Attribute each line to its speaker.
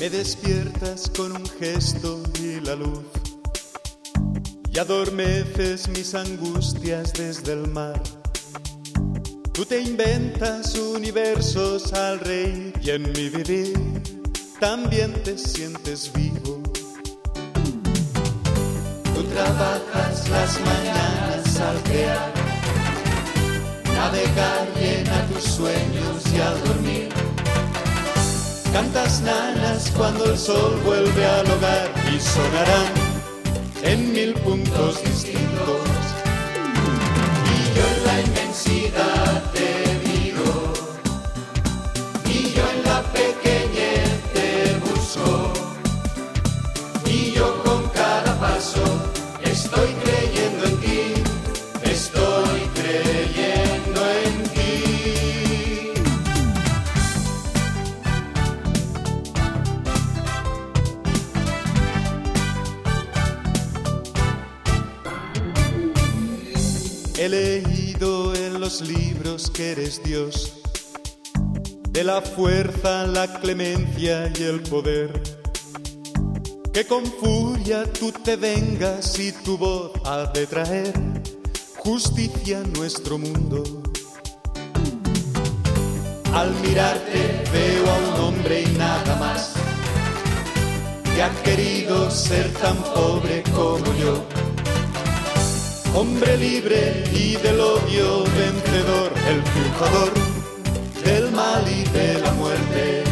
Speaker 1: Me despiertas con un gesto y la luz y adormeces mis angustias desde el mar. Tú te inventas universos al reír y en mi vivir también te sientes vivo. Tú trabajas las mañanas al crear, navegar llena tus sueños y al dormir cantas nanas cuando el sol vuelve al hogar y sonarán en 1000 puntos distintos. Y yo en la inmensidad te miro, y yo en la pequeñez te busco, y yo con cada paso estoy creyendo en ti, estoy creyendo en ti. He leído en los libros que eres Dios, de la fuerza, la clemencia y el poder, que con furia tú te vengas y tu voz ha de traer justicia a nuestro mundo. Al mirarte veo a un hombre y nada más, que ha querido ser tan pobre como yo. Hombre libre y del odio vencedor, el triunfador del mal y de la muerte.